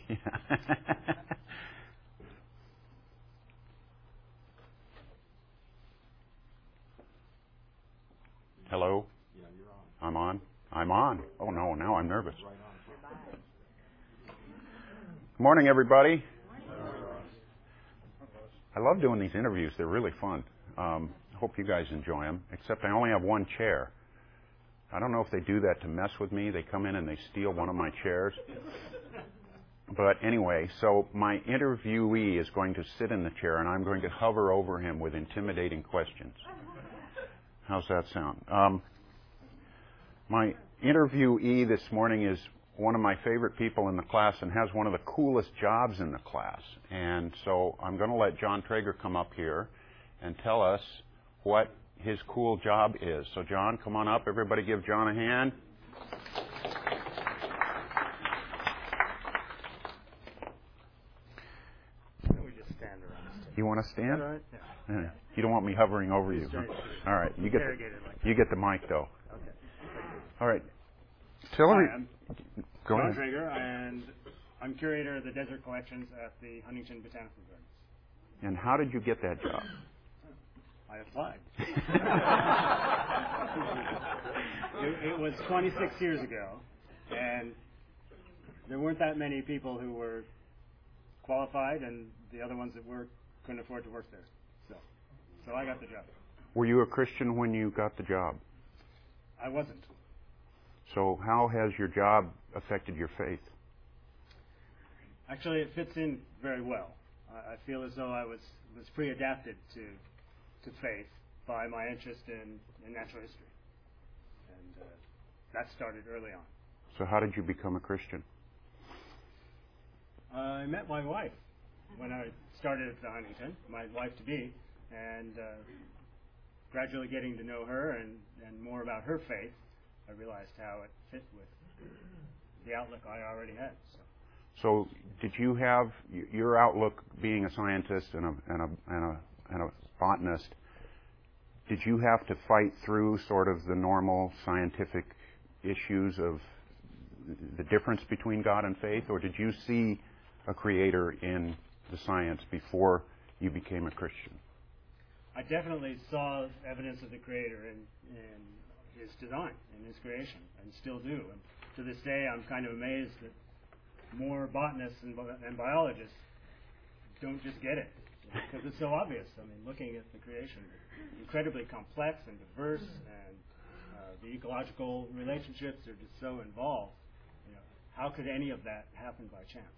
Yeah. Hello? Yeah, you're on. I'm on? I'm on. Oh, no, now I'm nervous. Right on. Good morning, everybody. I love doing these interviews. They're really fun. I hope you guys enjoy them, except I only have one chair. I don't know if they do that to mess with me. They come in and they steal one of my chairs. But anyway, so my interviewee is going to sit in the chair, and I'm going to hover over him with intimidating questions. How's that sound? My interviewee this morning is one of my favorite people in the class and has one of the coolest jobs in the class. And so I'm going to let John Traeger come up here and tell us what his cool job is. So John, come on up. Everybody give John a hand. We just stand around. You want to stand? All right? Yeah. You don't want me hovering over you. Huh? All right. You get the mic, though. Okay. All right. Tell me. Hi, I'm Go John ahead. Traeger, and I'm curator of the desert collections at the Huntington Botanical Gardens. And how did you get that job? I applied. It was 26 years ago, and there weren't that many people who were qualified, and the other ones that were couldn't afford to work there. So I got the job. Were you a Christian when you got the job? I wasn't. So how has your job affected your faith? Actually, it fits in very well. I feel as though I was pre-adapted to faith by my interest in natural history. And that started early on. So how did you become a Christian? I met my wife when I started at the Huntington, my wife-to-be, and gradually getting to know her and more about her faith, I realized how it fit with the outlook I already had. So did you have your outlook, being a scientist and a botanist? Did you have to fight through sort of the normal scientific issues of the difference between God and faith, or did you see a creator in the science before you became a Christian? I definitely saw evidence of the creator in his design, in his creation, and still do. And to this day, I'm kind of amazed that more botanists and biologists don't just get it, because it's so obvious. I mean, looking at the creation, incredibly complex and diverse, and the ecological relationships are just so involved. How could any of that happen by chance?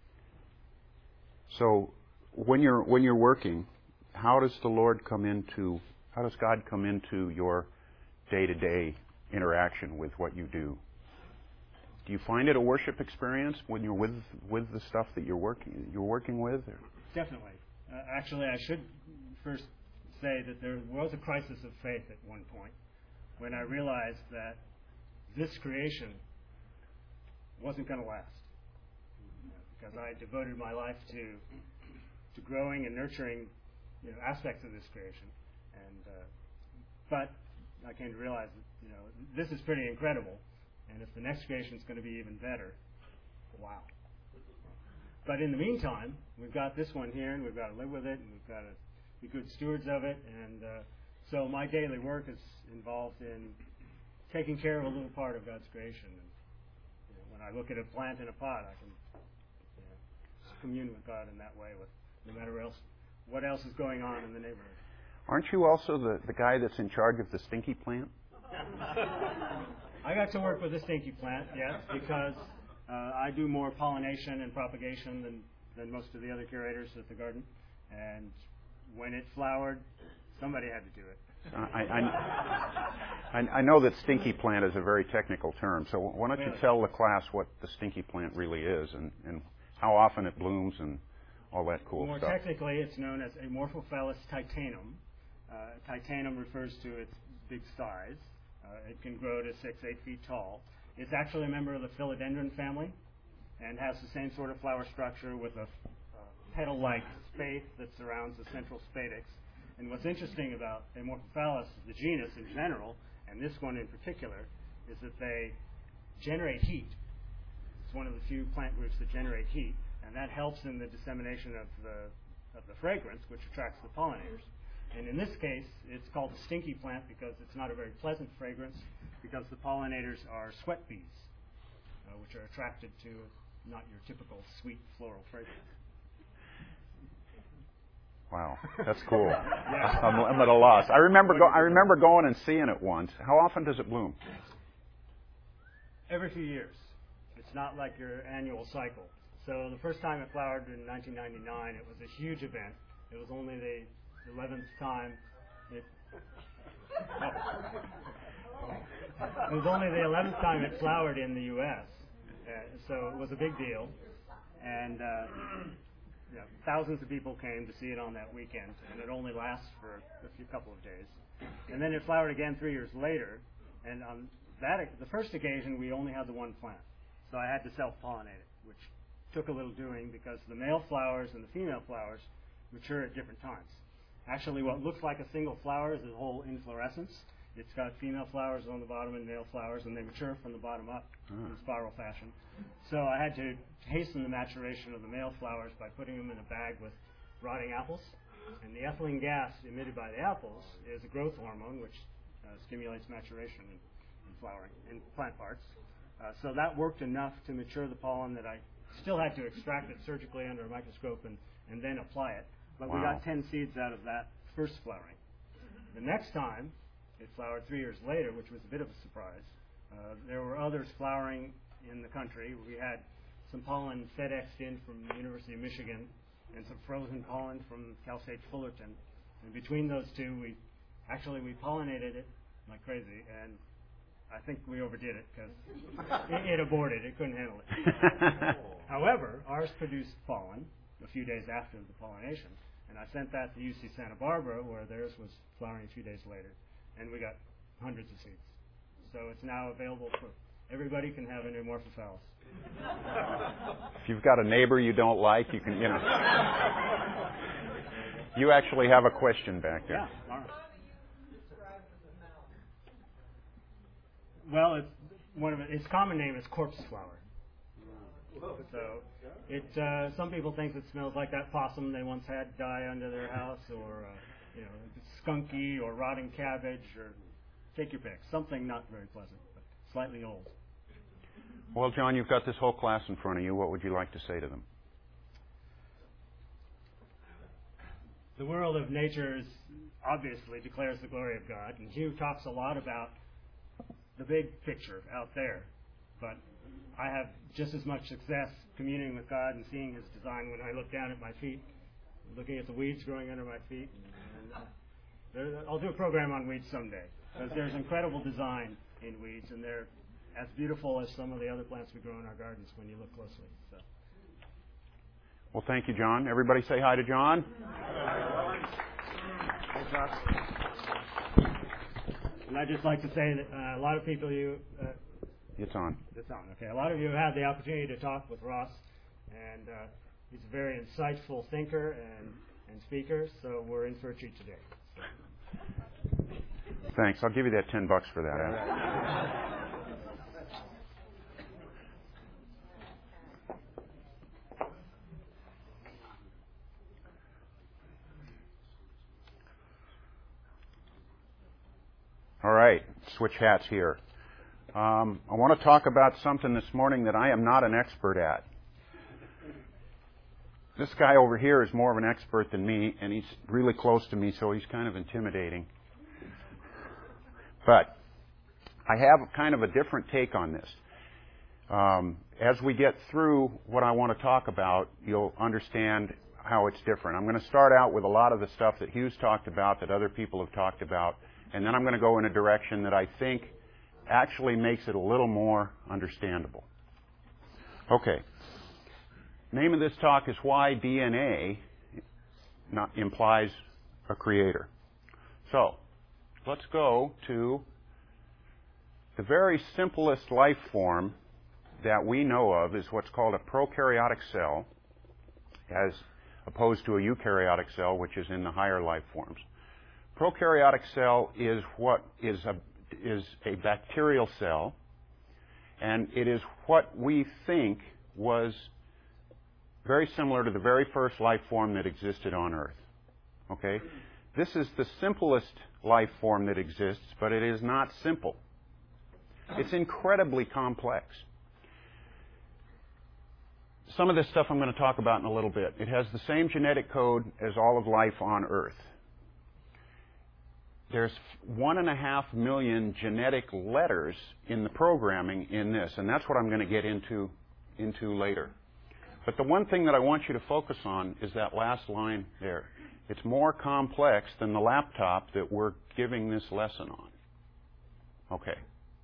So when you're working, how does God come into your day-to-day interaction with what you do? Do you find it a worship experience when you're with the stuff that you're working with? Or? Definitely. Actually, I should first say that there was a crisis of faith at one point when I realized that this creation wasn't going to last, because I devoted my life to growing and nurturing aspects of this creation, but I came to realize that this is pretty incredible, and if the next creation is going to be even better, wow. But in the meantime, we've got this one here, and we've got to live with it, and we've got to be good stewards of it, and so my daily work is involved in taking care of a little part of God's creation. And when I look at a plant in a pot, I can commune with God in that way, with no matter what else is going on in the neighborhood. Aren't you also the guy that's in charge of the stinky plant? I got to work with the stinky plant, yes, because I do more pollination and propagation than most of the other curators at the garden. And when it flowered, somebody had to do it. I know that stinky plant is a very technical term, so why don't you tell the class what the stinky plant really is and how often it blooms and all that cool More stuff. More technically, it's known as Amorphophallus titanum. Titanum refers to its big size. It can grow to 6-8 feet tall. It's actually a member of the philodendron family and has the same sort of flower structure with a petal-like spathe that surrounds the central spadix. And what's interesting about Amorphophallus, the genus in general, and this one in particular, is that they generate heat. It's one of the few plant groups that generate heat, and that helps in the dissemination of the fragrance, which attracts the pollinators. And in this case, it's called a stinky plant because it's not a very pleasant fragrance, because the pollinators are sweat bees, which are attracted to not your typical sweet floral fragrance. Wow, that's cool. Yeah. I'm at a loss. I remember going and seeing it once. How often does it bloom? Every few years. It's not like your annual cycle. So the first time it flowered in 1999, it was a huge event. It was only the 11th time it flowered in the U.S. So it was a big deal, and thousands of people came to see it on that weekend, and it only lasts for a couple of days. And then it flowered again 3 years later, and on the first occasion we only had the one plant, so I had to self-pollinate it, which took a little doing because the male flowers and the female flowers mature at different times. Actually, what looks like a single flower is a whole inflorescence. It's got female flowers on the bottom and male flowers, and they mature from the bottom up in spiral fashion. So I had to hasten the maturation of the male flowers by putting them in a bag with rotting apples. And the ethylene gas emitted by the apples is a growth hormone, which stimulates maturation in flowering, in plant parts. So that worked enough to mature the pollen that I still had to extract it surgically under a microscope and then apply it. But we got 10 seeds out of that first flowering. The next time, it flowered 3 years later, which was a bit of a surprise. There were others flowering in the country. We had some pollen FedExed in from the University of Michigan and some frozen pollen from Cal State Fullerton. And between those two, we pollinated it like crazy, and I think we overdid it because it aborted. It couldn't handle it. However, ours produced pollen a few days after the pollination, and I sent that to UC Santa Barbara, where theirs was flowering a few days later, and we got hundreds of seeds. So it's now available for everybody can have Endomorphophallus. If you've got a neighbor you don't like, you can, You actually have a question back there. Yeah, all right. Well, its common name is corpse flower. So some people think it smells like that possum they once had die under their house, or skunky, or rotting cabbage, or take your pick. Something not very pleasant, but slightly old. Well, John, you've got this whole class in front of you. What would you like to say to them? The world of nature obviously declares the glory of God, and Hugh talks a lot about the big picture out there, but I have just as much success communing with God and seeing His design when I look down at my feet, looking at the weeds growing under my feet. And I'll do a program on weeds someday, because there's incredible design in weeds, and they're as beautiful as some of the other plants we grow in our gardens when you look closely. So. Well, thank you, John. Everybody say hi to John. Hey, Josh. And I'd just like to say that a lot of people It's on. It's on. Okay. A lot of you have had the opportunity to talk with Ross, and he's a very insightful thinker and speaker. So we're in for a treat today. So. Thanks. I'll give you that $10 for that. All right. Switch hats here. I want to talk about something this morning that I am not an expert at. This guy over here is more of an expert than me, and he's really close to me, so he's kind of intimidating. But I have kind of a different take on this. As we get through what I want to talk about, you'll understand how it's different. I'm going to start out with a lot of the stuff that Hugh's talked about, that other people have talked about, and then I'm going to go in a direction that I think actually makes it a little more understandable. Okay. Name of this talk is Why DNA Implies a Creator. So, let's go to the very simplest life form that we know of is what's called a prokaryotic cell, as opposed to a eukaryotic cell, which is in the higher life forms. Prokaryotic cell is what is a bacterial cell, And it is what we think was very similar to the very first life form that existed on Earth. Okay? This is the simplest life form that exists, but it is not simple. It's incredibly complex. Some of this stuff I'm going to talk about in a little bit. It has the same genetic code as all of life on Earth. There's 1.5 million genetic letters in the programming in this, and that's what I'm going to get into later. But the one thing that I want you to focus on is that last line there. It's more complex than the laptop that we're giving this lesson on. Okay.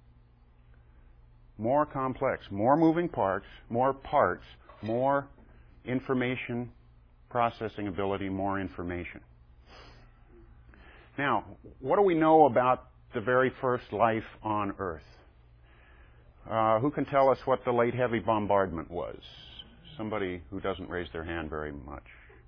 More complex, more moving parts, more information processing ability, more information. Now, what do we know about the very first life on Earth? Who can tell us what the late heavy bombardment was? Somebody who doesn't raise their hand very much.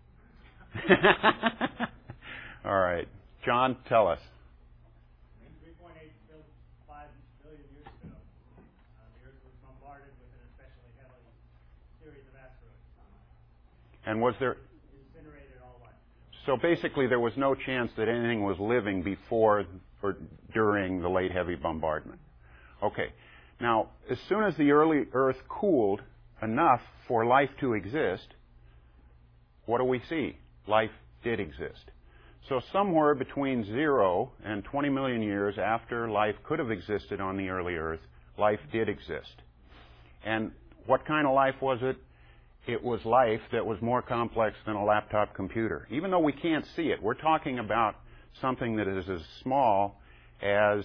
All right. John, tell us. 3.85 billion years ago, the Earth was bombarded with an especially heavy series of asteroids. And was there... Incinerated all life. So basically there was no chance that anything was living before or during the late heavy bombardment. Okay. Now, as soon as the early Earth cooled enough for life to exist, what do we see? Life did exist. So somewhere between 0 and 20 million years after life could have existed on the early Earth, life did exist. And what kind of life was it? It was life that was more complex than a laptop computer. Even though we can't see it, we're talking about something that is as small as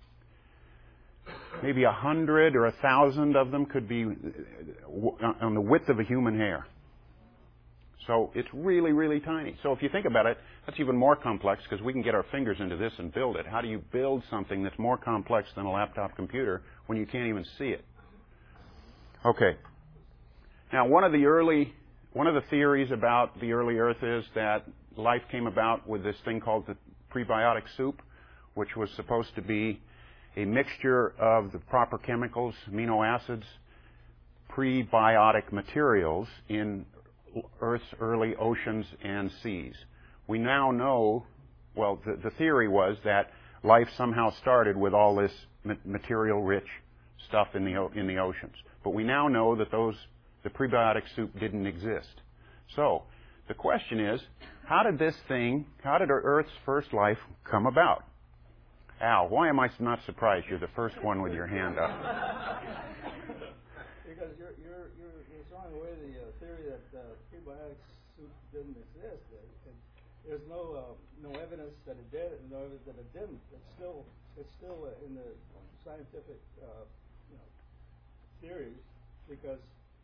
maybe 100 or 1,000 of them could be on the width of a human hair. So it's really, really tiny. So if you think about it, that's even more complex because we can get our fingers into this and build it. How do you build something that's more complex than a laptop computer when you can't even see it? Okay. Now, one of the theories about the early Earth is that life came about with this thing called the prebiotic soup, which was supposed to be a mixture of the proper chemicals, amino acids, prebiotic materials in Earth's early oceans and seas. We now know, well, the theory was that life somehow started with all this material-rich stuff in the oceans. But we now know that the prebiotic soup didn't exist. So the question is, how did Earth's first life come about? Al, why am I not surprised you're the first one with your hand up? Because you're throwing away the theory that prebiotic soup didn't exist. There's no evidence that it did, and no evidence that it didn't. It's still in the scientific theories because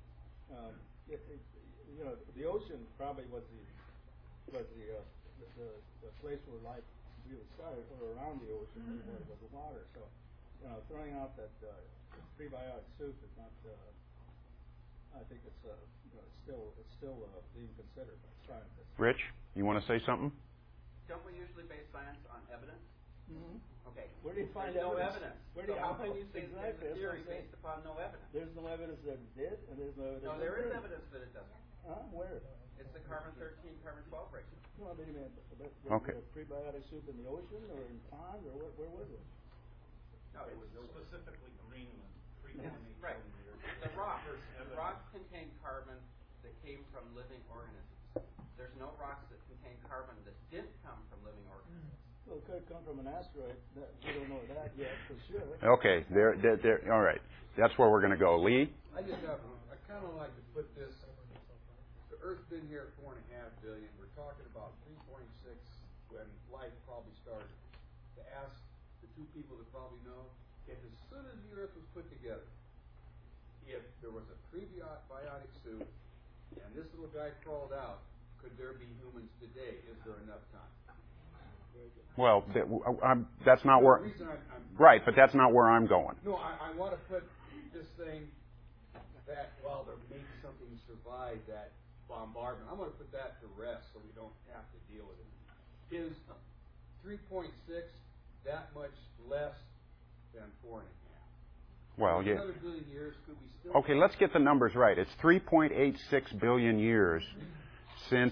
the ocean probably was the place where life really started, or around the ocean where it was the water. So throwing out that prebiotic soup is not. I think it's still being considered by scientists. Rich, you want to say something? Don't we usually base science on evidence? Mm-hmm. Okay. Where do you find no evidence? Where do you, how can you say there's a theory based upon no evidence? There's no evidence that it did, and there's no evidence. No, there is evidence that it doesn't. Where? It's the carbon-13, carbon-12 ratio. No, but Okay. Was prebiotic soup in the ocean or in ponds or where was it? No, it was specifically Greenland. Right. The rocks contain carbon that came from living organisms. There's no rocks that contain carbon that didn't come from living organisms. Well, it could come from an asteroid. We don't know that yet for sure. Okay, all right. That's where we're going to go. Lee? I kind of like to put this. The Earth's been here 4.5 billion. We're talking about 3.6 when life probably started. To ask the two people that probably know, if as soon as the Earth was put together, if there was a prebiotic suit and this little guy crawled out, could there be humans today? Is there enough time? Well, that's not where. Right, but that's not where I'm going. No, I want to put this thing that while there may be something survive that bombardment, I'm going to put that to rest so we don't have to deal with it. Is 3.6 that much less than 4.5? Well, yeah. Another billion years, could we still... Okay, let's get the numbers right. It's 3.86 billion years since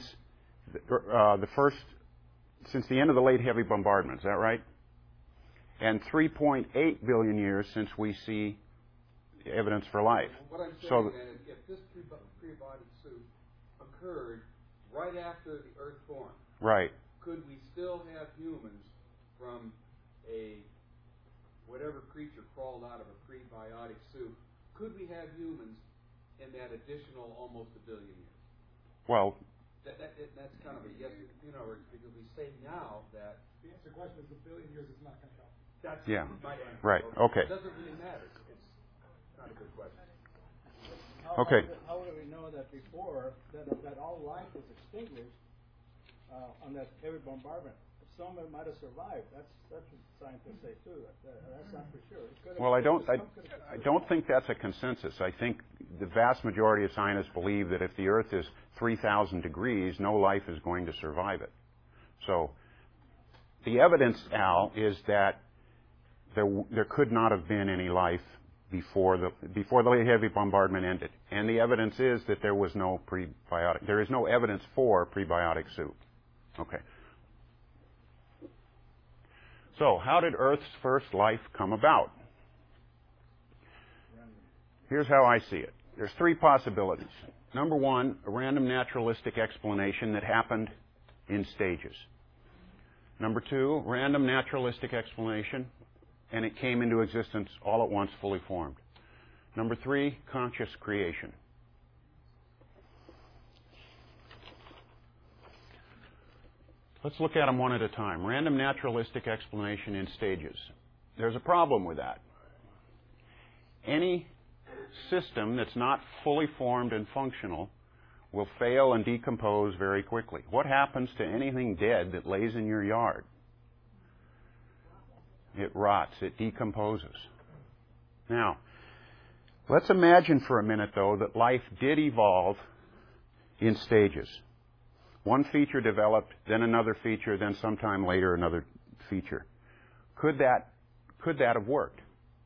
since the end of the late heavy bombardment. Is that right? And 3.8 billion years since we see evidence for life. What I'm saying then is, if this prebiotic soup occurred right after the Earth formed, right, could we still have humans from a whatever creature crawled out of a prebiotic soup? Could we have humans in that additional almost a billion years? Well, that's kind of a yes, because we say now that The answer to the question is a billion years is not going to help. that's yeah, my answer. right, okay. It doesn't really matter. It's not a good question. Okay. How would we know that before that all life was extinguished on that heavy bombardment? Some of it might have survived. That's what scientists say too. That's not for sure. Well, I don't think that's a consensus. I think the vast majority of scientists believe that if the Earth is 3,000 degrees, no life is going to survive it. So the evidence, Al, is that there could not have been any life before the heavy bombardment ended, and the evidence is that there was no prebiotic. There is no evidence for prebiotic soup. Okay. So, how did Earth's first life come about? Here's how I see it. There's three possibilities. Number one, a random naturalistic explanation that happened in stages. Number two, random naturalistic explanation, and it came into existence all at once, fully formed. Number three, conscious creation. Let's look at them one at a time. Random naturalistic explanation in stages. There's a problem with that. Any system that's not fully formed and functional will fail and decompose very quickly. What happens to anything dead that lays in your yard? It rots. It decomposes. Now, let's imagine for a minute, though, that life did evolve in stages. One feature developed, then another feature, then sometime later another feature. Could that have worked?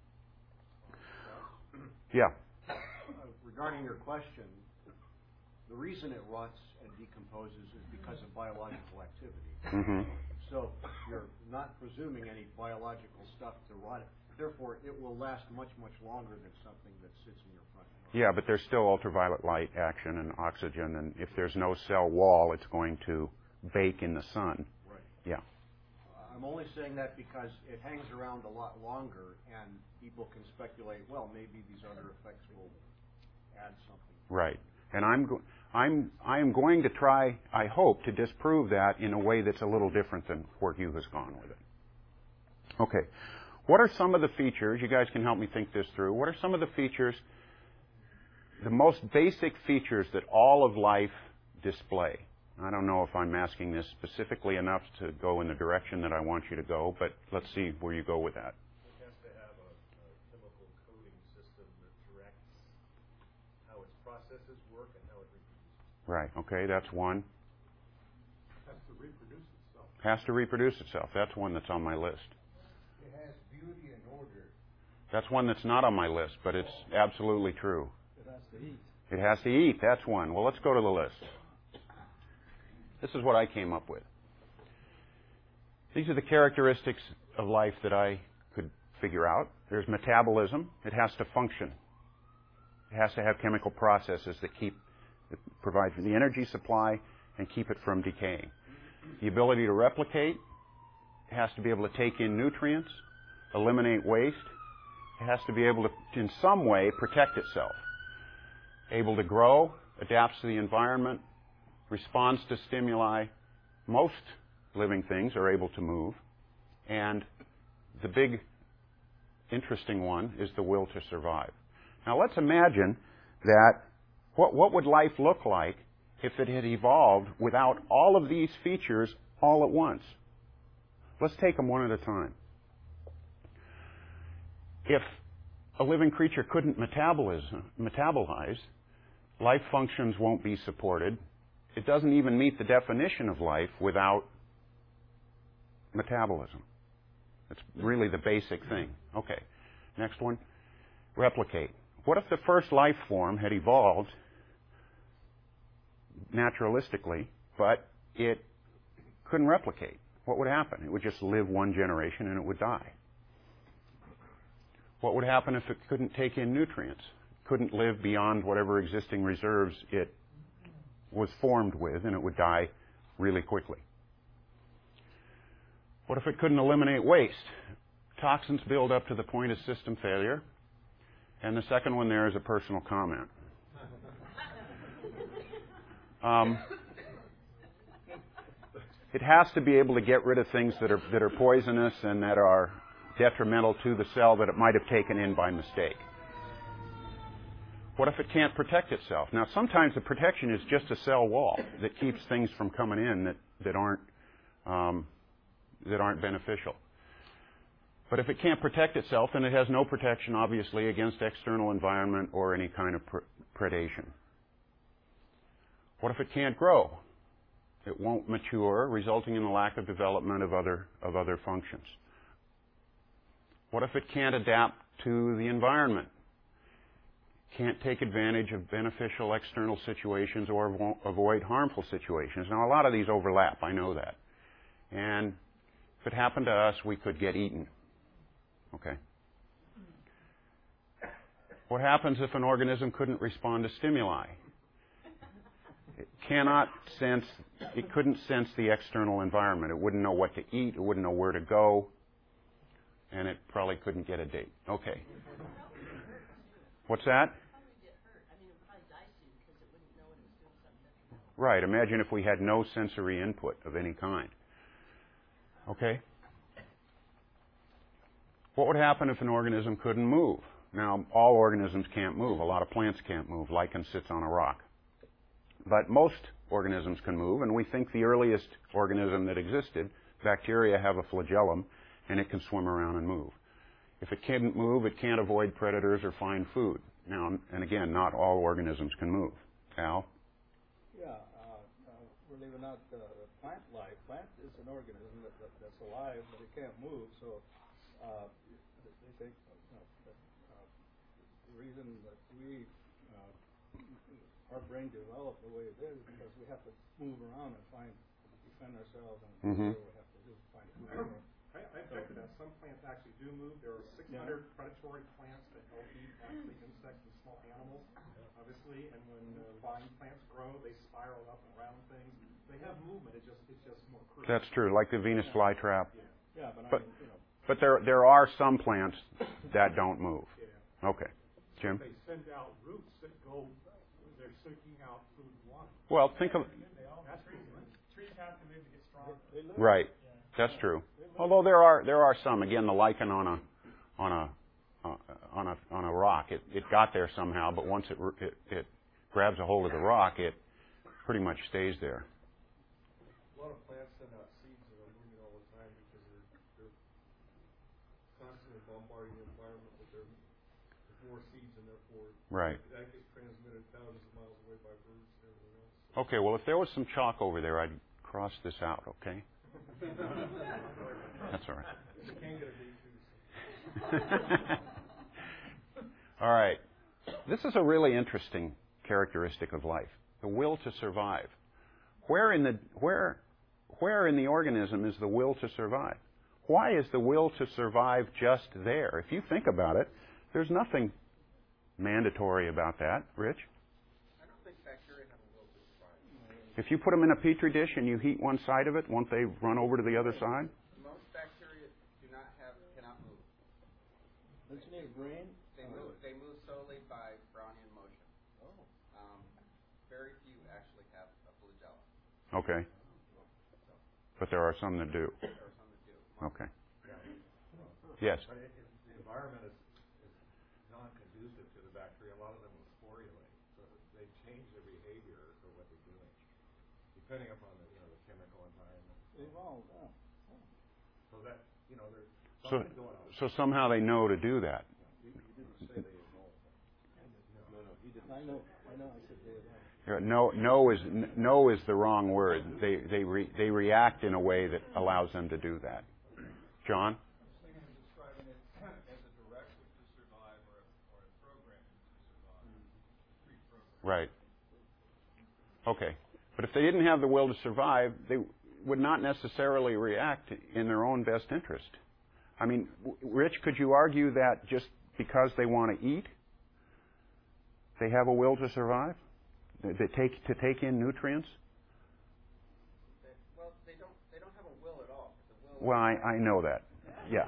Yeah. Regarding your question, the reason it rots and decomposes is because of biological activity. Mm-hmm. So you're not presuming any biological stuff to rot it. Therefore, it will last much, much longer than something that sits in your front yard. Yeah, but there's still ultraviolet light action and oxygen, and if there's no cell wall, it's going to bake in the sun. Right. Yeah. I'm only saying that because it hangs around a lot longer, and people can speculate, well, maybe these other effects will add something. Right. And I am going to try, I hope, to disprove that in a way that's a little different than where Hugh has gone with it. Okay. What are some of the features, you guys can help me think this through, what are some of the features, the most basic features that all of life display? I don't know if I'm asking this specifically enough to go in the direction that I want you to go, but let's see where you go with that. It has to have a chemical coding system that directs how its processes work and how it reproduces. Right, okay, that's one. It has to reproduce itself. Has to reproduce itself. That's one that's on my list. It has beauty and order. That's one that's not on my list, but it's absolutely true. It has to eat. It has to eat. That's one. Well, let's go to the list. This is what I came up with. These are the characteristics of life that I could figure out. There's metabolism. It has to function. It has to have chemical processes that provide for the energy supply and keep it from decaying. The ability to replicate. It has to be able to take in nutrients, eliminate waste. It has to be able to, in some way, protect itself. Able to grow, adapts to the environment, responds to stimuli. Most living things are able to move. And the big, interesting one is the will to survive. Now let's imagine that what would life look like if it had evolved without all of these features all at once? Let's take them one at a time. If a living creature couldn't metabolize, life functions won't be supported. It doesn't even meet the definition of life without metabolism. It's really the basic thing. Okay, next one. replicate? What if the first life form had evolved naturalistically, but it couldn't replicate? What would happen? It would just live one generation and it would die. What would happen if it couldn't take in nutrients? Couldn't live beyond whatever existing reserves it was formed with, and it would die really quickly. What if it couldn't eliminate waste? Toxins build up to the point of system failure. And the second one there is a personal comment. It has to be able to get rid of things that are poisonous and that are detrimental to the cell that it might have taken in by mistake. What if it can't protect itself? Now, sometimes the protection is just a cell wall that keeps things from coming in that aren't beneficial. But if it can't protect itself, then it has no protection, obviously, against external environment or any kind of predation. What if it can't grow? It won't mature, resulting in the lack of development of other functions. What if it can't adapt to the environment? Can't take advantage of beneficial external situations or avoid harmful situations. Now, a lot of these overlap, I know that. And if it happened to us, we could get eaten. Okay. What happens if an organism couldn't respond to stimuli? It couldn't sense the external environment. It wouldn't know what to eat. It wouldn't know where to go. And it probably couldn't get a date. Okay. What's that? Right. Imagine if we had no sensory input of any kind. Okay? What would happen if an organism couldn't move? Now, all organisms can't move. A lot of plants can't move. Lichen sits on a rock. But most organisms can move, and we think the earliest organism that existed, bacteria, have a flagellum, and it can swim around and move. If it can't move, it can't avoid predators or find food. Now, and again, not all organisms can move. Al? Yeah, believe it or not, plant life. Plant is an organism that's alive, but it can't move. So they think that the reason that our brain developed the way it is because we have to move around and defend ourselves and do what we have to do to find food. I object to that. Some plants actually do move. There are 600 predatory plants that help eat actually insects and small animals, obviously. And when vine plants grow, they spiral up and around things. They have movement. It's just more crude. That's true, like the Venus flytrap. Yeah, but there are some plants that don't move. Yeah. Okay, Jim. They send out roots that go. They're seeking out food and water. Well, think of Trees have to move to get stronger. right. That's true. Although there are some. Again, the lichen on a rock, it got there somehow. But once it grabs a hold of the rock, it pretty much stays there. A lot of plants send out seeds that are moving all the time because they're constantly bombarding the environment with more seeds and therefore Right. that gets transmitted thousands of miles away by birds and everything else. Okay. Well, if there was some chalk over there, I'd cross this out. Okay. That's all right. You can't get a D2. All right. This is a really interesting characteristic of life: the will to survive. Where in the organism is the will to survive? Why is the will to survive just there? If you think about it, there's nothing mandatory about that, Rich. I don't think bacteria have a will to survive. If you put them in a petri dish and you heat one side of it, won't they run over to the other side? Most bacteria cannot move. Don't you need a brain? They move solely by Brownian motion. Very few actually have a flagellum. Okay. But there are some that do. There are some that do. Okay. Yes. But the environment is non-conducive to the bacteria. A lot of them will sporulate, so they change their behavior for what they're doing, depending upon the chemical environment. Evolved. So that there's something going on. So somehow they know to do that. You didn't say they evolved. No, he didn't. I know. I said they evolved. No is the wrong word. They react in a way that allows them to do that. John? I was thinking of describing it as a directive to survive or Right. Okay. But if they didn't have the will to survive, they would not necessarily react in their own best interest. I mean, Rich, could you argue that just because they want to eat, they have a will to survive? To take in nutrients? Well, they don't have a will at all. The will Well, I know that. Yeah.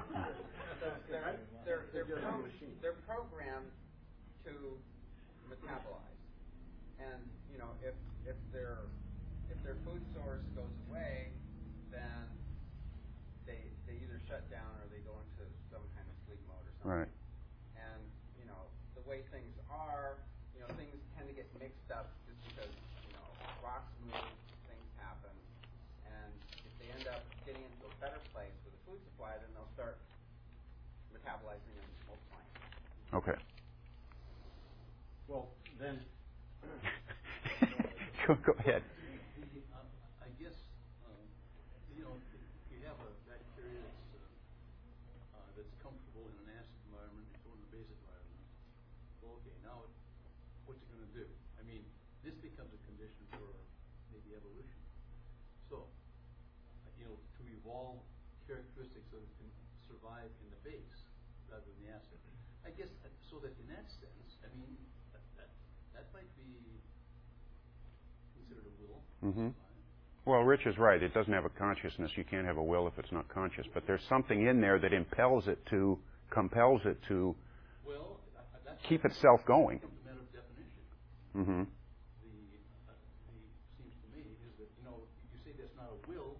They're programmed to metabolize, and you know if their food source goes away, then they either shut down or they go into some kind of sleep mode or something. Right. And you know the way things are, you know things tend to get mixed up just because you know rocks move, things happen, and if they end up getting into a better place with a food supply, then they'll start metabolizing and multiplying. Okay. Well, then, Go ahead. I guess, you know, if you have a bacteria that's comfortable in an acid environment, you throw it in a base environment. Well, okay, now what's it going to do? I mean, this becomes a condition for maybe evolution. So, you know, to evolve characteristics so that it can survive in the base rather than the acid. I guess so that in that sense, I mean, that might be considered a will. Mm-hmm. Well, Rich is right. It doesn't have a consciousness. You can't have a will if it's not conscious. But there's something in there that compels it to Well, keep itself going. It's a matter of definition. Mm-hmm. The seems to me is that you say that's not a will.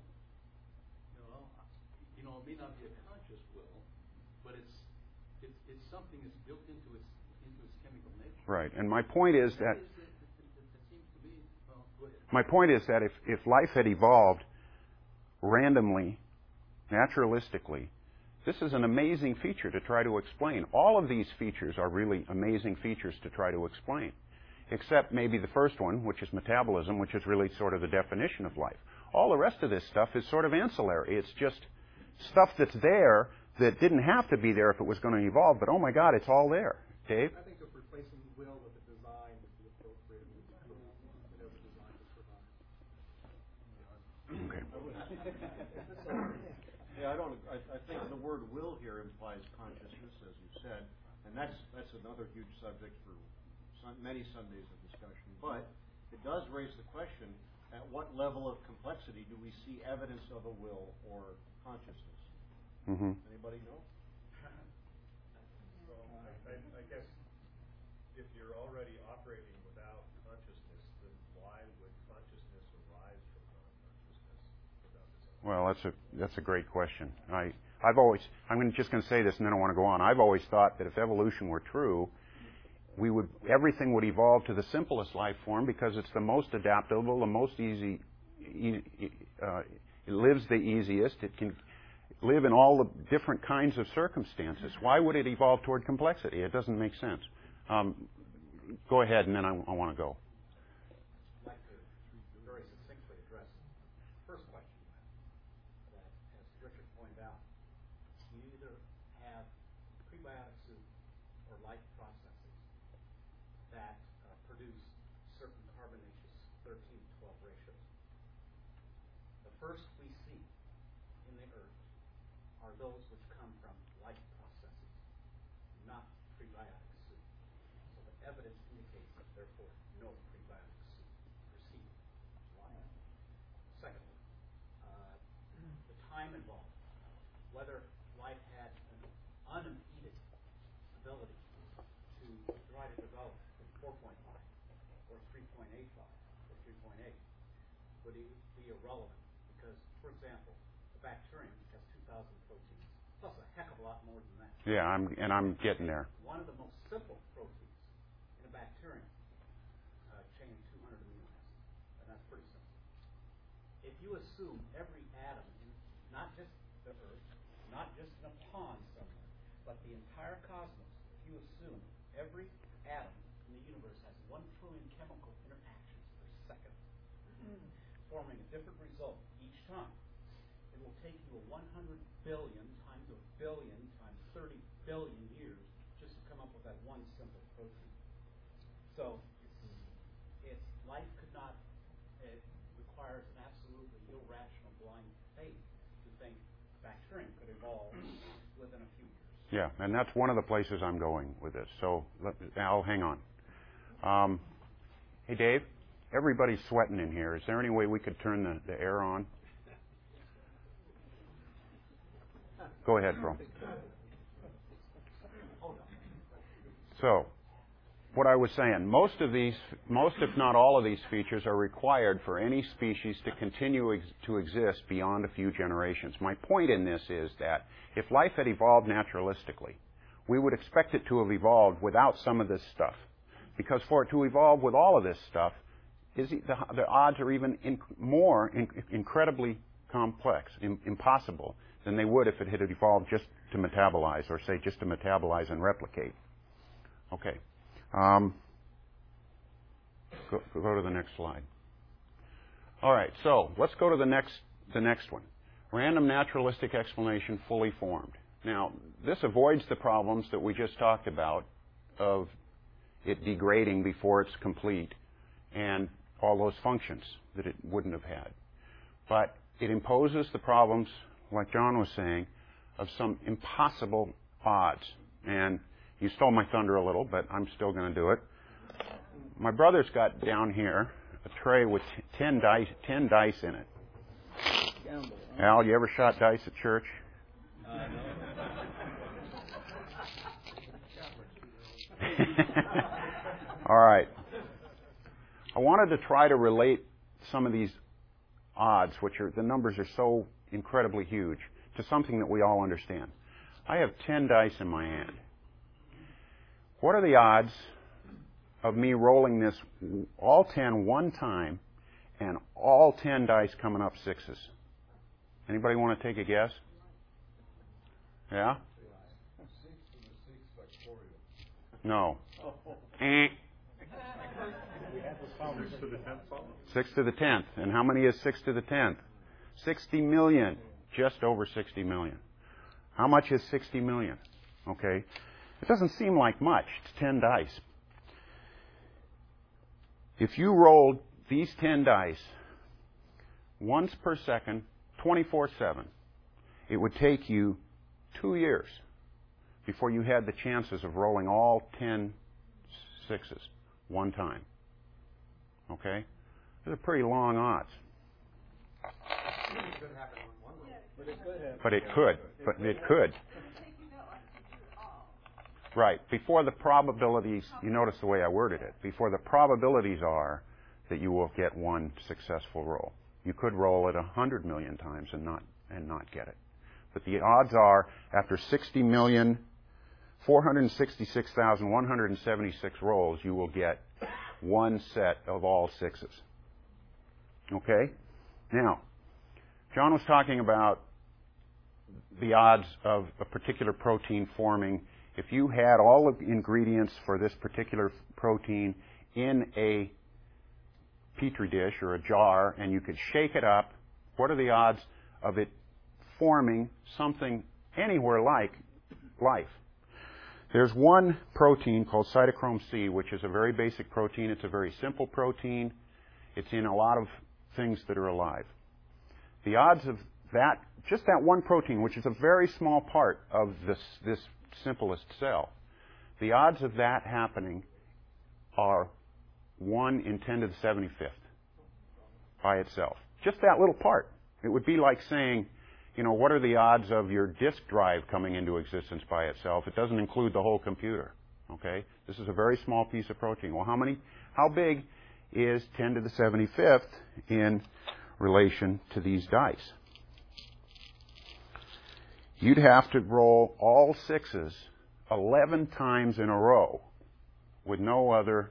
You know, it may not be a conscious will, but it's something that's built into its chemical nature. Right. And my point is that It seems to me. Well, go ahead. my point is that if life had evolved randomly, naturalistically, this is an amazing feature to try to explain. All of these features are really amazing features to try to explain, except maybe the first one, which is metabolism, which is really sort of the definition of life. All the rest of this stuff is sort of ancillary. It's just stuff that's there that didn't have to be there if it was going to evolve, but oh my God, it's all there. Dave? I think if replacing will with a design would be appropriate. It has a design to survive. Okay. yeah, I think the word will here implies consciousness, as you said, and that's another huge subject for many Sundays of discussion. But it does raise the question, at what level of complexity do we see evidence of a will or consciousness? Mm-hmm. Anybody know? Well, I guess if you're already operating without consciousness, then why would consciousness arise from non-consciousness without this? Well, that's a great question. I'm just going to say this and then I want to go on. I've always thought that if evolution were true, everything would evolve to the simplest life form because it's the most adaptable, the most easy. It lives the easiest. It can live in all the different kinds of circumstances. Why would it evolve toward complexity? It doesn't make sense. Go ahead, and then I want to go. I'd like to very succinctly address the first question that, as Richard pointed out, you either have prebiotic soup or light processes that produce certain carbonaceous 13-12 ratios. The first we see in the earth are those which come from light processes, not prebiotic soup. So the evidence indicates that therefore no prebiotic soup received life. Secondly, the time involved, whether life had an unimpeded ability to try to develop from 4.5 or 3.85 or 3.8 would be irrelevant because, for example, a bacterium has 2,000 proteins, plus a heck of a lot more than that. Yeah, I'm getting there. One of the most simple proteins in a bacterium contains 200 amino acids, and that's pretty simple. If you assume every atom, not just the Earth, not just in a pond somewhere, but the entire cosmos, if you assume every atom in the universe has 1 trillion chemical interactions per second, forming a different result each time, it will take you 100 billion times a billion times 30 billion years just to come up with that one simple protein. So requires an absolutely irrational blind faith to think bacterium could evolve within a few years. Yeah, and that's one of the places I'm going with this. So, Al, hang on. Hey, Dave, everybody's sweating in here. Is there any way we could turn the air on? Go ahead, Bro. So, what I was saying, most if not all of these features are required for any species to continue to exist beyond a few generations. My point in this is that if life had evolved naturalistically, we would expect it to have evolved without some of this stuff. Because for it to evolve with all of this stuff, the odds are even incredibly complex, impossible, than they would if it had evolved just to metabolize, or say just to metabolize and replicate. Okay. Go to the next slide. All right, so let's go to the next one. Random naturalistic explanation fully formed. Now, this avoids the problems that we just talked about of it degrading before it's complete and all those functions that it wouldn't have had. But it imposes the problems, like John was saying, of some impossible odds. And you stole my thunder a little, but I'm still going to do it. My brother's got down here a tray with 10 dice in it. Gamble, huh? Al, you ever shot dice at church? No. All right. I wanted to try to relate some of these odds, the numbers are so incredibly huge, to something that we all understand. I have 10 dice in my hand. What are the odds of me rolling this all 10 one time and all 10 dice coming up sixes? Anybody want to take a guess? Yeah? 6 factorial. No. 6 to the 10th problem? 6 to the 10th. And how many is 6 to the 10th? 60 million. Just over 60 million. How much is 60 million? Okay. It doesn't seem like much. It's 10 dice. If you rolled these 10 dice once per second, 24/7, it would take you 2 years before you had the chances of rolling all 10 sixes one time. Okay? Those are pretty long odds. It could happen on one roll. But it could happen. But it could. Right. Before the probabilities, you notice the way I worded it, before the probabilities are that you will get one successful roll. You could roll it 100 million times and not get it. But the odds are, after 60,466,176 rolls, you will get one set of all sixes. Okay? Now, John was talking about the odds of a particular protein forming. If you had all of the ingredients for this particular protein in a petri dish or a jar and you could shake it up, what are the odds of it forming something anywhere like life? There's one protein called cytochrome C, which is a very basic protein. It's a very simple protein. It's in a lot of things that are alive. The odds of that, just that one protein, which is a very small part of this simplest cell, the odds of that happening are 1 in 10 to the 75th by itself. Just that little part. It would be like saying, what are the odds of your disk drive coming into existence by itself? It doesn't include the whole computer. Okay? This is a very small piece of protein. Well, how big is 10 to the 75th in relation to these dice? You'd have to roll all sixes 11 times in a row with no other,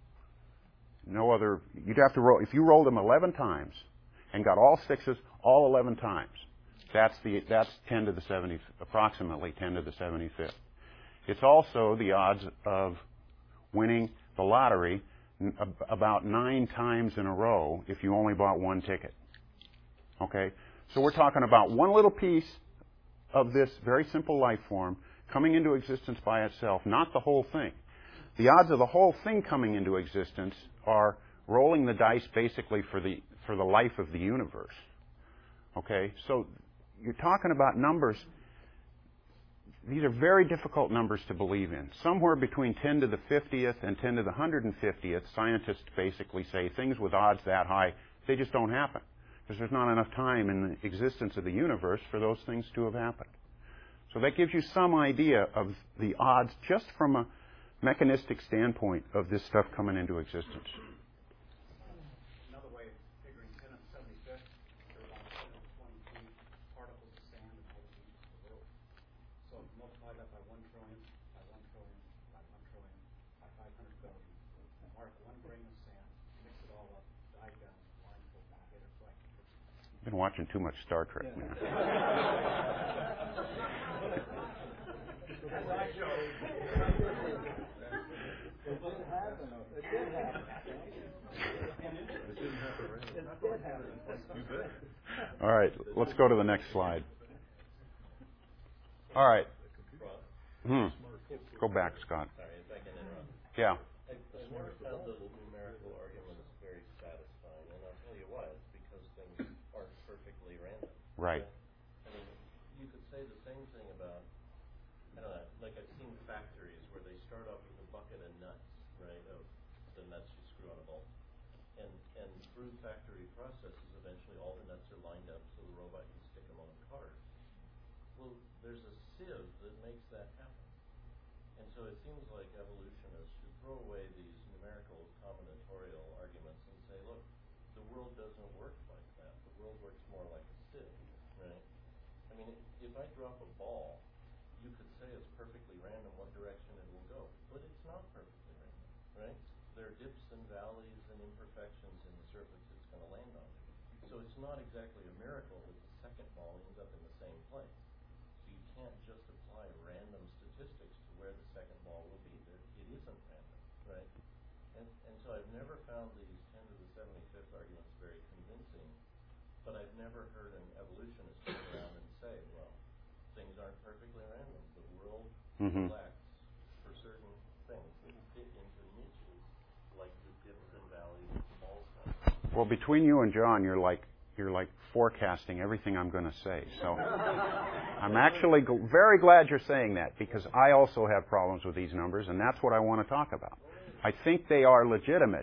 you'd have to roll, if you rolled them 11 times and got all sixes all 11 times, that's 10 to the 70, approximately 10 to the 75th. It's also the odds of winning the lottery about 9 times in a row if you only bought one ticket. Okay? So we're talking about one little piece of this very simple life form coming into existence by itself, not the whole thing. The odds of the whole thing coming into existence are rolling the dice basically for for the life of the universe. Okay? So you're talking about numbers. These are very difficult numbers to believe in. Somewhere between 10 to the 50th and 10 to the 150th, scientists basically say things with odds that high, they just don't happen. Because there's not enough time in the existence of the universe for those things to have happened. So that gives you some idea of the odds just from a mechanistic standpoint of this stuff coming into existence. Another way of figuring 10 to the 75th, there are about 10 to the 23 particles of sand in all the beaches of the world. So multiply that by 1 trillion, by 1 trillion, by 1 trillion, by 500 billion. Mark 1 grain of sand, mix it all up, dive down, blindfold, get it right. I've been watching too much Star Trek. All right, let's go to the next slide. All right. Go back, Scott. Sorry, if I can interrupt. Yeah. I never found the numerical arguments very satisfying, and I'll tell you why. It's because things aren't perfectly random. Right. I mean, you could say the same thing about, I don't know, like I've seen factories where they start off with a bucket of nuts, right, of the nuts you screw on a bolt. And through factory processes, eventually all the nuts are lined up so the robot can stick them on cars. Well, there's a sieve that makes that happen. And so it seems like evolutionists should throw away these numerical combinatorial arguments and say, look, the world doesn't work like that. The world works more like a sieve, right? I mean, if I drop a ball, you could say it's perfectly random what direction it will go, but it's not perfectly random, right? There are dips and valleys and imperfections in the surface it's going to land on. So it's not exactly a miracle that the second ball ends up in the same place. So you can't just apply random statistics to where the second ball will be. It isn't random, right? And so I've never found these 10 to the 75th arguments very convincing, but I've never heard an evolutionist turn around and say, well, things aren't perfectly random. The world selects for certain things that fit into niches, like the dips and valleys of the ball size. Well, between you and John, you're like forecasting everything I'm going to say. So I'm actually very glad you're saying that, because I also have problems with these numbers, and that's what I want to talk about. I think they are legitimate,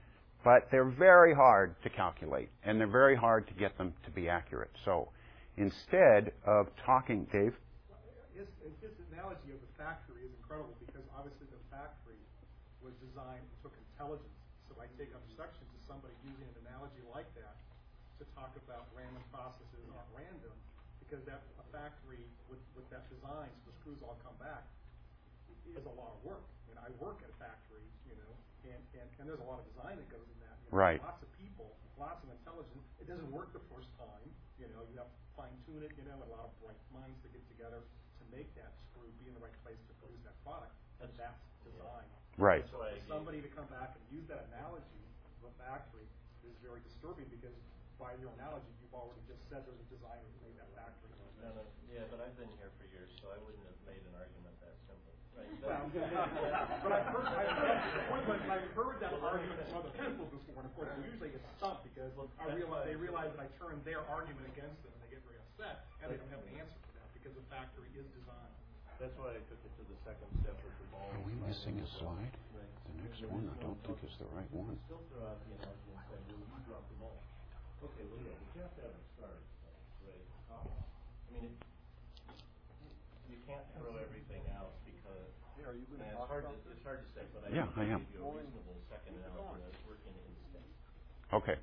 but they're very hard to calculate, and they're very hard to get them to be accurate. So instead of talking, Dave? His analogy of the factory is incredible, because obviously the factory was designed, it took intelligence. So I take objection to somebody using an analogy like that to talk about random processes aren't random, because that a factory with that design, so the screws all come back, is a lot of work. I mean, I work at a factory, and there's a lot of design that goes in that. Right. Lots of people, lots of intelligence. It doesn't work the first time. You have to fine tune it. And a lot of bright minds to get together to make that screw be in the right place to produce that product. And that's design. Right. So for somebody to come back and use that analogy of a factory is very disturbing, because by your analogy, you've already just said there's a designer who made that factory. Yeah, but I've been here for years, so I wouldn't have made an argument that simple. Right? But I've heard that argument from other people before, and of course they usually get stumped, because they realize that I turn their argument against them, and they get very upset, and they don't have an answer for that, because the factory is designed. That's why I took it to the second step with the ball. Are we missing a slide? The next one I don't think is the right one. Still throw out the analogy and say, well, you dropped the ball. Okay, well, yeah, but you have to have a start, right? I mean, you can't throw everything out, because it's hard to say, but I am. give you a reasonable second analogy that's working instinct. Okay.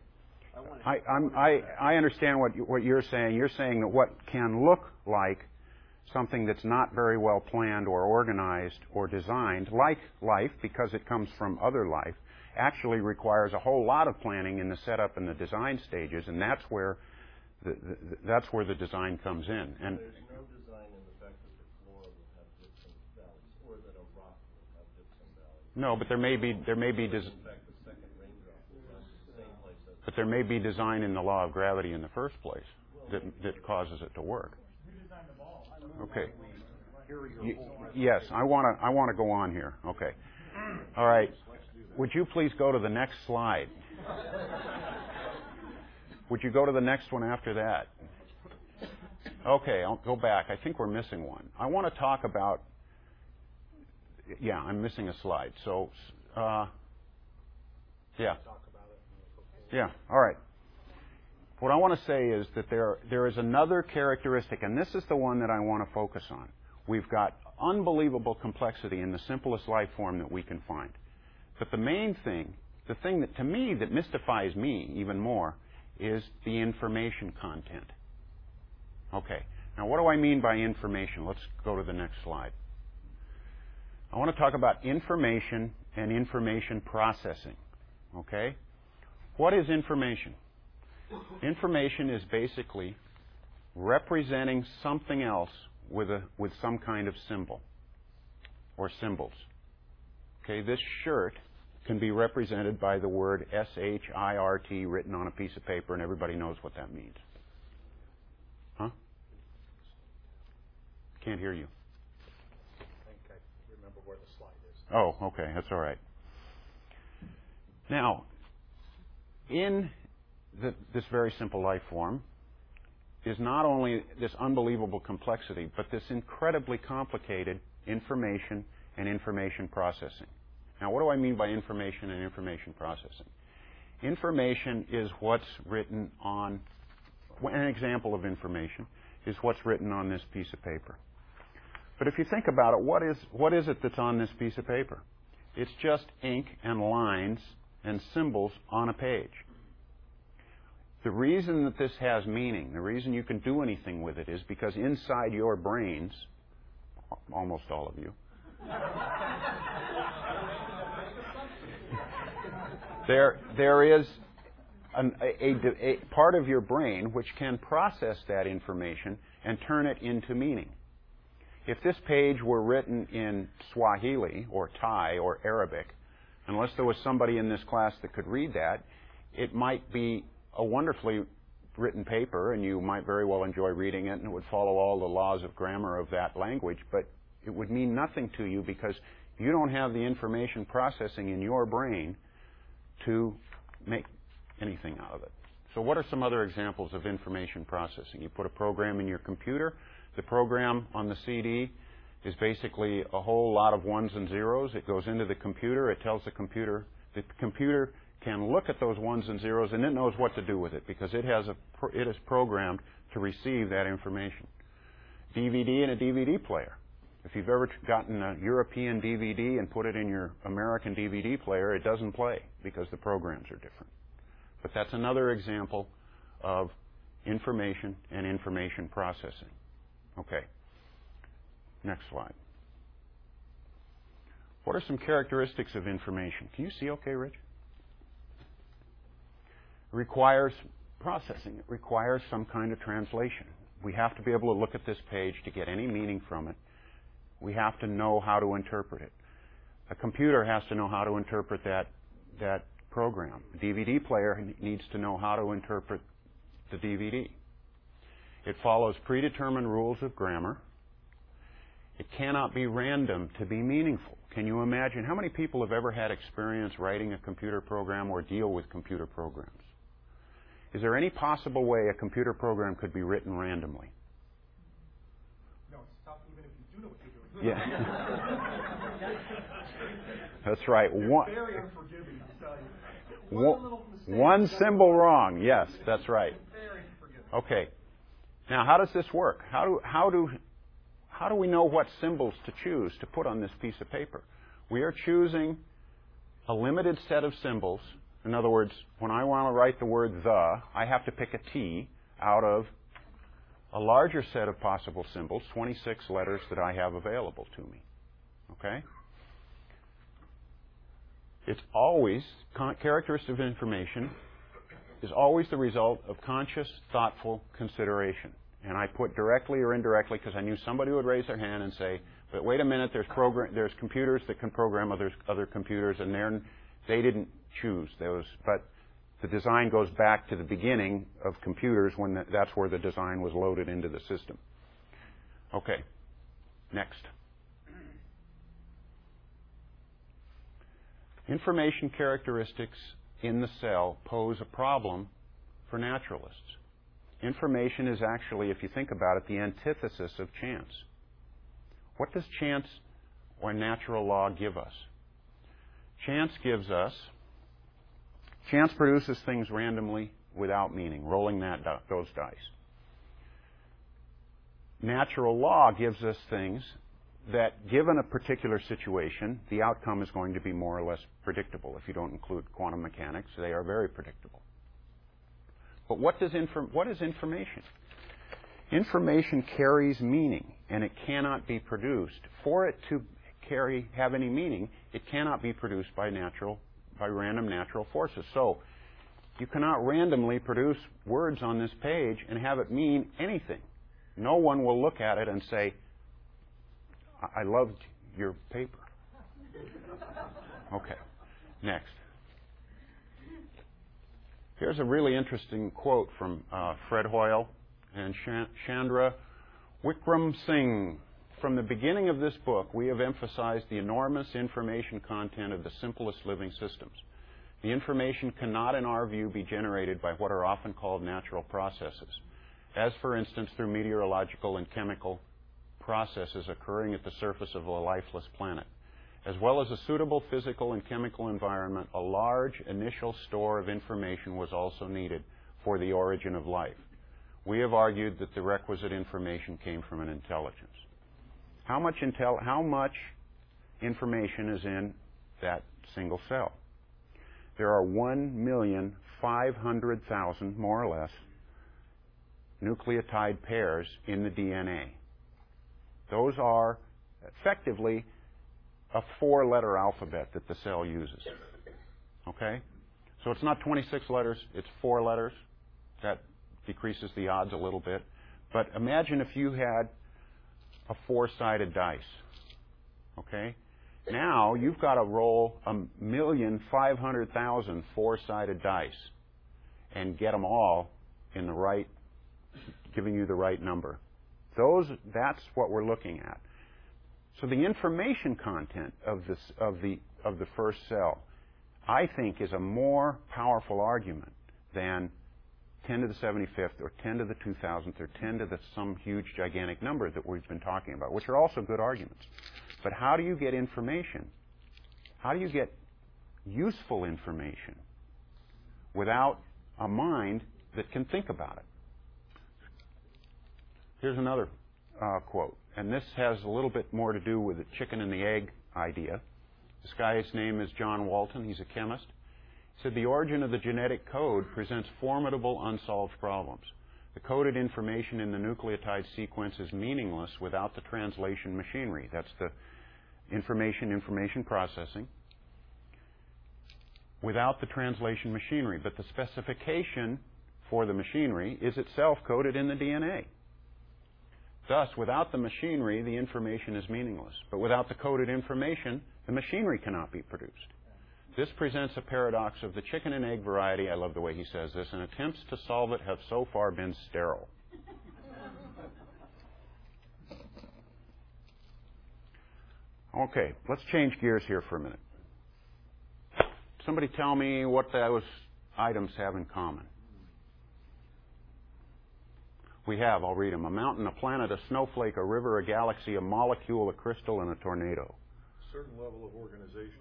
I understand what you're saying. You're saying that what can look like something that's not very well planned or organized or designed, like life, because it comes from other life, actually requires a whole lot of planning in the setup and the design stages, and that's where the design comes in. And there's no design in the fact that the floor will have dips and valleys, or that a rock will have dips and valleys. No, but there may be in fact, the second raindrop will run to the same place. But there may be design in the law of gravity in the first place that causes it to work. Who designed the ball? Okay. Yes, I want to go on here. Okay. All right. Would you please go to the next slide? Would you go to the next one after that? Okay, I'll go back. I think we're missing one. I want to talk about... Yeah, I'm missing a slide. So, yeah. Yeah, all right. What I want to say is that there is another characteristic, and this is the one that I want to focus on. We've got unbelievable complexity in the simplest life form that we can find. But the main thing, the thing that to me that mystifies me even more, is the information content. Okay, now what do I mean by information? Let's go to the next slide. I want to talk about information and information processing. Okay? What is information? Information is basically representing something else with some kind of symbol or symbols. Okay, this shirt can be represented by the word S-H-I-R-T written on a piece of paper, and everybody knows what that means. Huh? Can't hear you. I think I remember where the slide is. Oh, okay, that's all right. Now, in this very simple life form is not only this unbelievable complexity, but this incredibly complicated information and information processing. Now, what do I mean by information and information processing? Information is what's written on, an example of information is what's written on this piece of paper. But if you think about it, what is it that's on this piece of paper? It's just ink and lines and symbols on a page. The reason that this has meaning, the reason you can do anything with it, is because inside your brains, almost all of you, there is a part of your brain which can process that information and turn it into meaning. If this page were written in Swahili or Thai or Arabic, unless there was somebody in this class that could read that, it might be a wonderfully written paper, and you might very well enjoy reading it, and it would follow all the laws of grammar of that language, but it would mean nothing to you because you don't have the information processing in your brain to make anything out of it. So what are some other examples of information processing? You put a program in your computer. The program on the CD is basically a whole lot of ones and zeros. It goes into the computer. It tells the computer can look at those ones and zeros, and it knows what to do with it because it is programmed to receive that information. DVD and a DVD player. If you've ever gotten a European DVD and put it in your American DVD player, it doesn't play because the programs are different. But that's another example of information and information processing. Okay. Next slide. What are some characteristics of information? Can you see okay, Rich? It requires processing. It requires some kind of translation. We have to be able to look at this page to get any meaning from it. We have to know how to interpret it. A computer has to know how to interpret that program. A DVD player needs to know how to interpret the DVD. It follows predetermined rules of grammar. It cannot be random to be meaningful. Can you imagine how many people have ever had experience writing a computer program or deal with computer programs? Is there any possible way a computer program could be written randomly? No, it's tough even if you do know what you're doing. Yeah. That's right. Very unforgiving, to tell you. One symbol wrong. Yes, that's right. Very unforgiving. Okay. Now, how does this work? How do we know what symbols to choose to put on this piece of paper? We are choosing a limited set of symbols. In other words, when I want to write the word the, I have to pick a T out of a larger set of possible symbols, 26 letters that I have available to me. Okay? It's always, characteristic of information is always the result of conscious, thoughtful consideration. And I put directly or indirectly because I knew somebody would raise their hand and say, but wait a minute, there's computers that can program other computers, and they didn't choose those. But the design goes back to the beginning of computers when that's where the design was loaded into the system. Okay, next. Information characteristics in the cell pose a problem for naturalists. Information is actually, if you think about it, the antithesis of chance. What does chance or natural law give us? Chance produces things randomly without meaning, rolling those dice. Natural law gives us things that, given a particular situation, the outcome is going to be more or less predictable. If you don't include quantum mechanics, they are very predictable. But what is information? Information carries meaning, and it cannot be produced. For it to have any meaning, it cannot be produced by random natural forces. So, you cannot randomly produce words on this page and have it mean anything. No one will look at it and say, I loved your paper. Okay, next. Here's a really interesting quote from Fred Hoyle and Chandra Wickram Singh. From the beginning of this book, we have emphasized the enormous information content of the simplest living systems. The information cannot, in our view, be generated by what are often called natural processes, as, for instance, through meteorological and chemical processes occurring at the surface of a lifeless planet. As well as a suitable physical and chemical environment, a large initial store of information was also needed for the origin of life. We have argued that the requisite information came from an intelligence. How much information is in that single cell? There are 1,500,000, more or less, nucleotide pairs in the DNA. Those are effectively a 4-letter alphabet that the cell uses. Okay? So it's not 26 letters, it's 4 letters. That decreases the odds a little bit. But imagine if you had a 4-sided dice. Okay? Now you've got to roll 1,500,000 4-sided dice and get them all in the right, giving you the right number. That's what we're looking at. So the information content of the first cell, I think, is a more powerful argument than 10 to the 75th or 10 to the 2000th or 10 to some huge gigantic number that we've been talking about, which are also good arguments. But how do you get information? How do you get useful information without a mind that can think about it? Here's another quote, and this has a little bit more to do with the chicken and the egg idea. This guy's name is John Walton. He's a chemist. He said, the origin of the genetic code presents formidable unsolved problems. The coded information in the nucleotide sequence is meaningless without the translation machinery. That's the information processing. Without the translation machinery. But the specification for the machinery is itself coded in the DNA. Thus, without the machinery, the information is meaningless. But without the coded information, the machinery cannot be produced. This presents a paradox of the chicken and egg variety. I love the way he says this, and attempts to solve it have so far been sterile. Okay, let's change gears here for a minute. Somebody tell me what those items have in common. We have, I'll read them, a mountain, a planet, a snowflake, a river, a galaxy, a molecule, a crystal, and a tornado. Certain level of organization.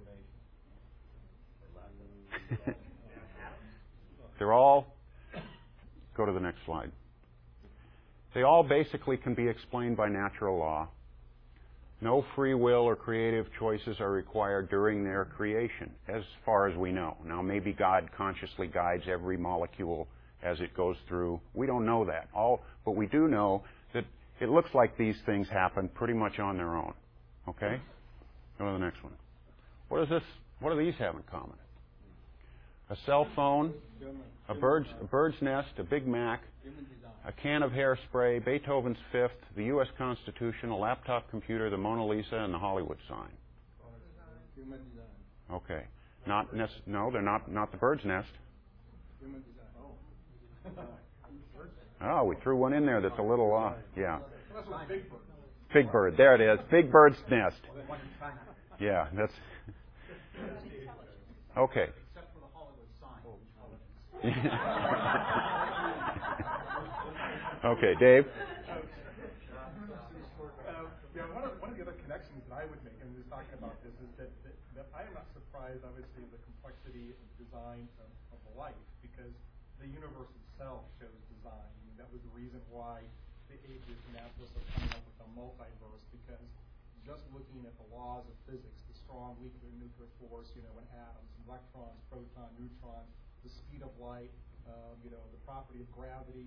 They're all, go to the next slide. They all basically can be explained by natural law. No free will or creative choices are required during their creation, as far as we know. Now, maybe God consciously guides every molecule as it goes through. We don't know that. But we do know that it looks like these things happen pretty much on their own. Okay? Go to the next one. What do these have in common? A cell phone, a bird's nest, a Big Mac, a can of hairspray, Beethoven's Fifth, the U.S. Constitution, a laptop computer, the Mona Lisa, and the Hollywood sign. Human design. Okay. No, they're not the bird's nest. Human design. Oh, we threw one in there that's a little, yeah. That's what Big Bird. Big Bird, there it is. Big Bird's nest. Yeah, that's... Okay. Except for the Hollywood sign. Okay, Dave. Yeah, one of the other connections that I would make in just talking about this is that I am not surprised, obviously, the complexity of design of life, because the universe itself shows design. I mean, that was the reason why the atheists and naturalists are coming up with a multiverse, because just looking at the laws of physics, the strong, weak nuclear force, in atoms, electrons, protons, neutrons, the speed of light, the property of gravity,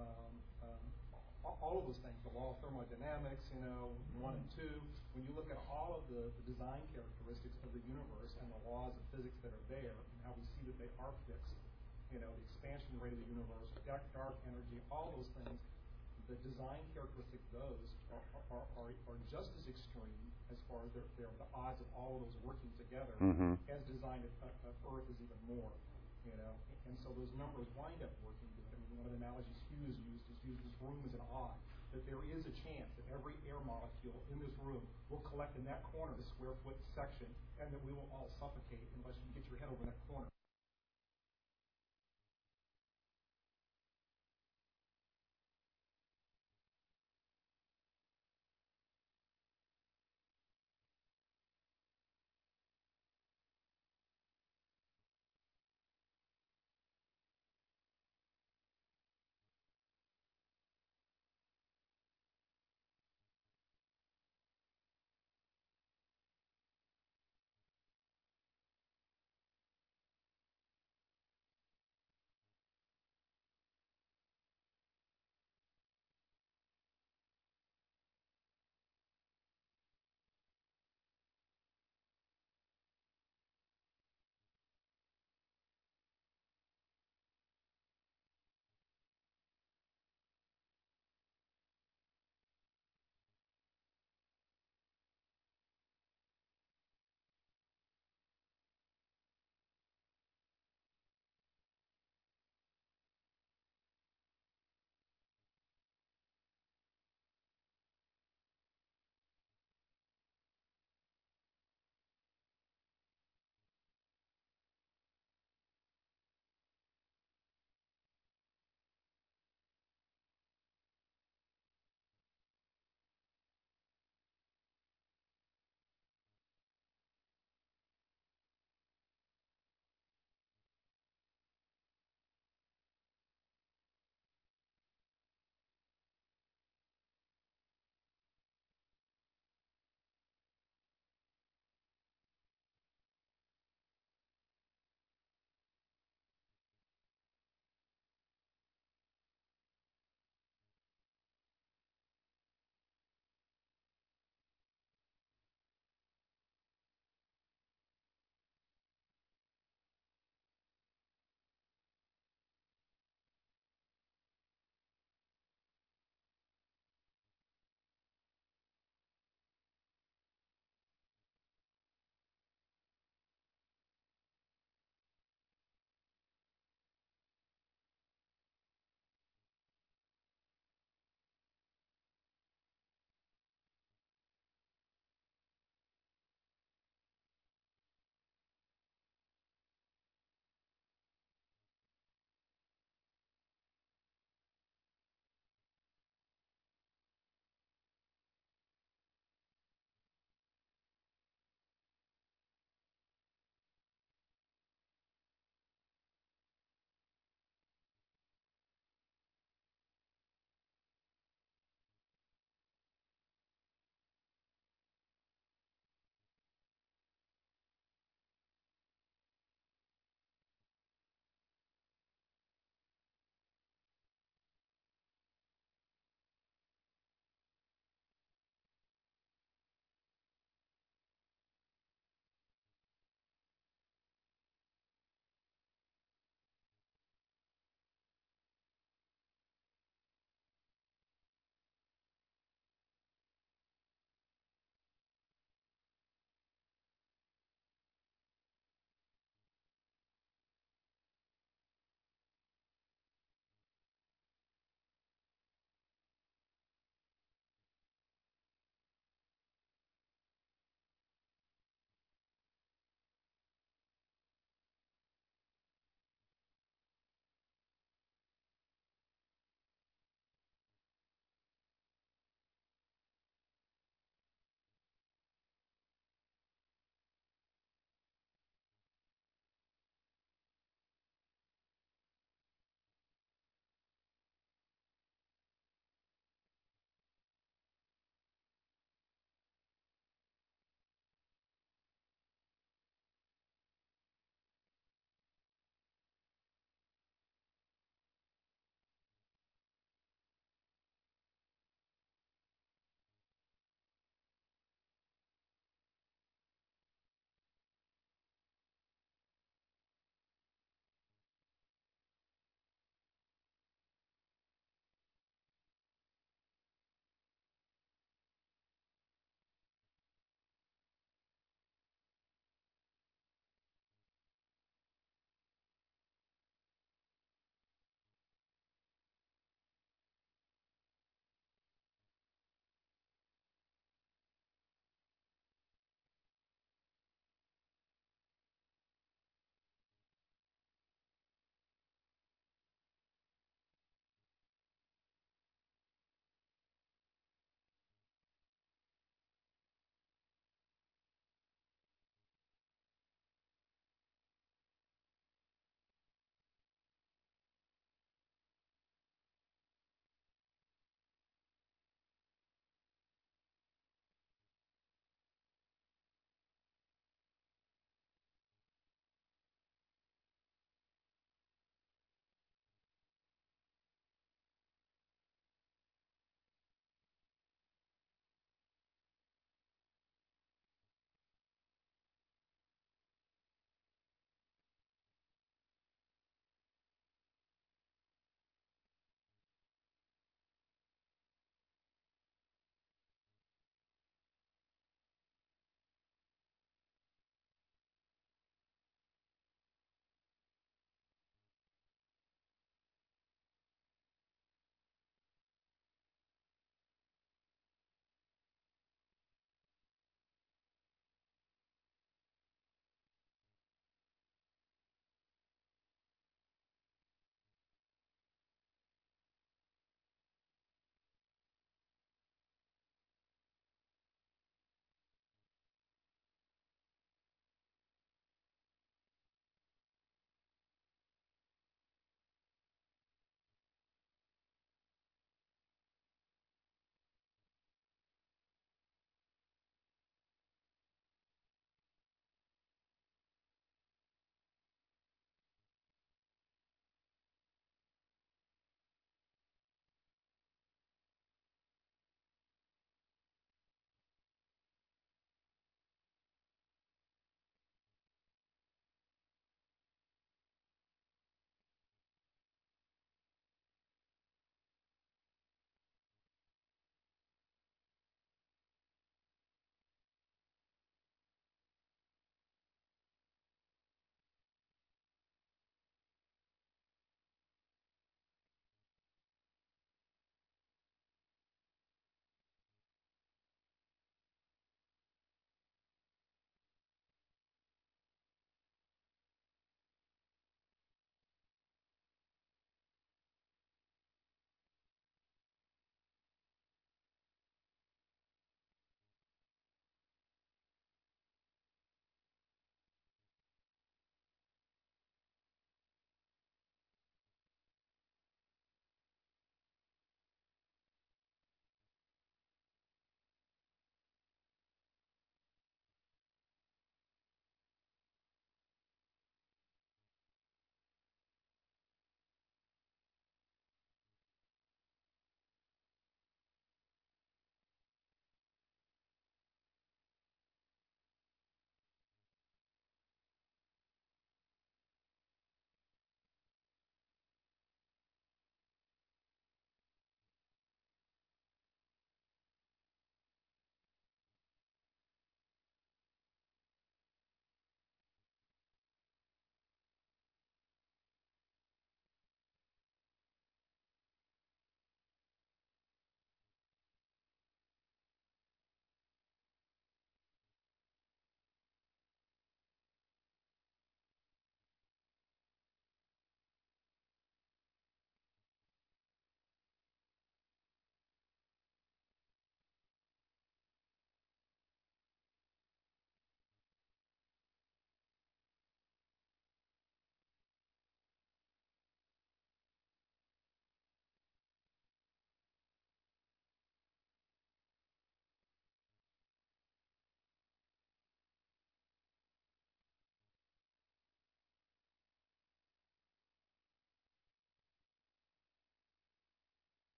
all of those things, the law of thermodynamics, 1 and 2. When you look at all of the design characteristics of the universe and the laws of physics that are there, and how we see that they are fixed, the expansion rate of the universe, dark energy, all those things, the design characteristics of those are just as extreme as far as the odds of all of those working together as design of Earth is even more. And so those numbers wind up working good. I mean, one of the analogies Hughes used this room as an odd, that there is a chance that every air molecule in this room will collect in that corner, the square foot section, and that we will all suffocate unless you get your head over